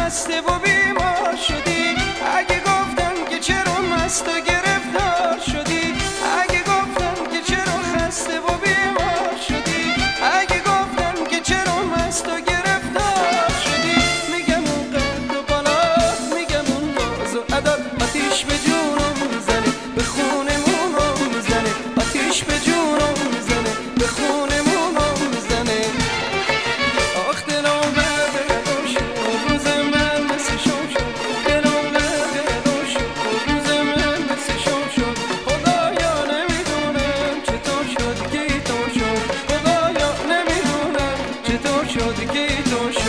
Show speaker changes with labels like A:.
A: خسته و بیمار شدی، اگه گفتم که چرا مست و گرفتار شدی، اگه گفتم که چرا خسته و بیمار شدی، اگه گفتم که چرا مست و گرفتار شدی، میگم اون قد و بالات، میگم اون ناز و عدد، آتیش به جونم میزنه، به خونمونم میزنه، آتیش به جونم میزنه، به خونمونم میزنه. آخ دلم غرق شد، روز من مثل شام شد، دلم غرق شد، روز من مثل شام شد. خدایا نمیدونم چطور شد که اینطور شد، خدایا نمیدونم چطور شد که اینطور شد.